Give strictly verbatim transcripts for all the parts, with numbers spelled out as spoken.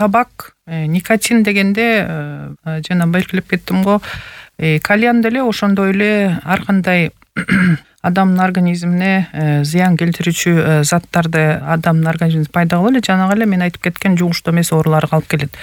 табак, никотин дегенде жана белгилеп кеттим го, кальян деле ошондой эле ар кандай адамдын организмине зыян келтирүүчү заттарды адамдын организмине пайда кылып эле жанагы эле мен айтып кеткен жугуштуу эмес ооруларга алып келет.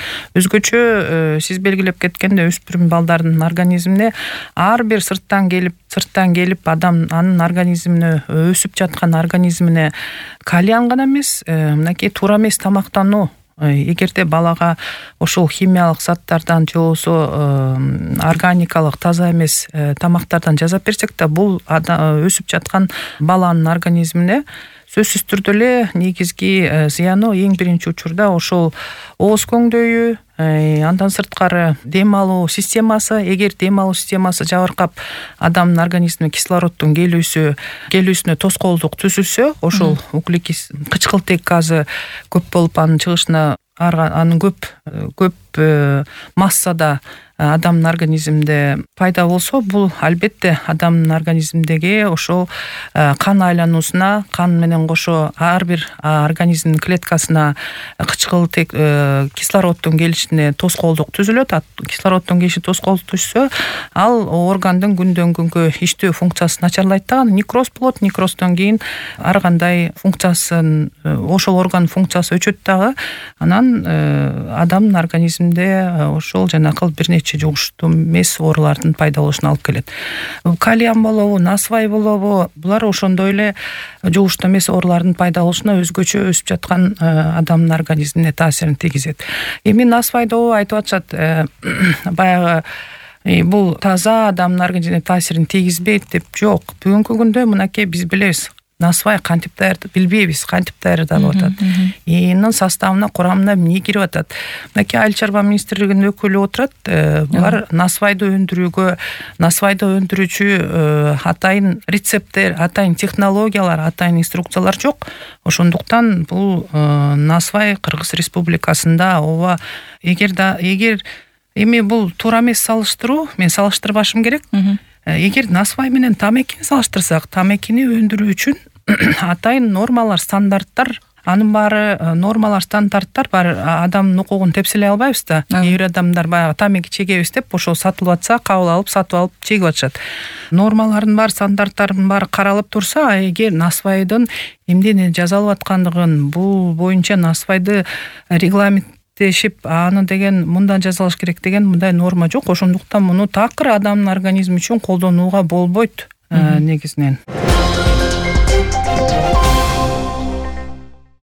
Өзгөчө сиз белгилеп кеткендей өспүрүм балдардын организмине ар бир сырттан келип сырттан келип адам анын организмине өсүп жаткан организмине кальян гана эмес, мынакей туура эмес тамактануу, эгерде балага ошол химиялык заттардан же болбосо органикалык таза эмес тамактардан жасап берсек да, бул өсүп жаткан баланын организмине сөзсүз түрдө эле негизги зыяны эң биринчи учурда ошол ооз көңдөйү, андан сырткары дем алуу системасы. Эгер дем алуу системасы жабыркап адамдын организмине кислороддун келүүсү келүүсүнө тоскоолдук түзүлсө, ошол углекис кычкылтек газы көп болуп анын чыгышына анын көп көп массада адамдын организминде пайда болсо, бул албетте адамдын организминдеги ошол кан айлануусуна, кан менен кошо ар бир организмдин клеткасына кычкылтек кислороддун келишине тоскоолдук түзүлөт. Кислороддун келиши тоскоолдук түзсө, ал органдын күндөн күнгө иштөө функциясы начарлайт да, некроз болот. Некроздон кийин ар кандай функциясын, ошол органдын функциясы өчөт дагы. Анан адамдын организминде ошол жанакыл бир нече жугуштуу эмес оорулардын пайда болушуна алып келет. Кальян болобу, насвай болобу, булар ошондой эле жугуштуу эмес оорулардын пайда болушуна өзгөчө өсүп жаткан адамдын организмине таасирин тийгизет. Эми насвайда айтып атышат, баягы бул таза адамдын организмине таасирин тийгизбейт деп. Жок, бүгүнкү күндө мынакей биз билебиз. Насвай кантип даярдалат, билбейбиз кантип даярдалып атат. Энин составына, курамына эмне кирип атат. Мынакей Айыл чарба министрлигинин өкүлү отурат. Булар насвайды өндүрүүгө, насвайды өндүрүүчү атайын рецепттер, атайын технологиялар, атайын инструкциялар жок. Ошондуктан бул насвай Кыргыз Республикасында ооба, эгер да эгер эми бул туура эмес салыштыруу, мен салыштырбашым керек. Эгер насвай менен тамекини салыштырсак, тамекини өндүрүү үчүн атайын нормалар, стандарттар, анын баары нормалар, стандарттар бар. Адамдын укугун тепселей албайбыз да. Кээ бир адамдар баягы тамеки чегебиз деп ошол сатылып атса, кабыл алып, сатып алып чегип атышат. Нормалардын баары, стандарттардын баары каралып турса, эгер насвайдын эмне жазалып аткандыгын, бул боюнча насвайды регламент тешип, аны деген мындан жазалыш керек деген мындай норма жок. Ошондуктан муну такыр адамдын организми үчүн колдонууга болбойт негизинен.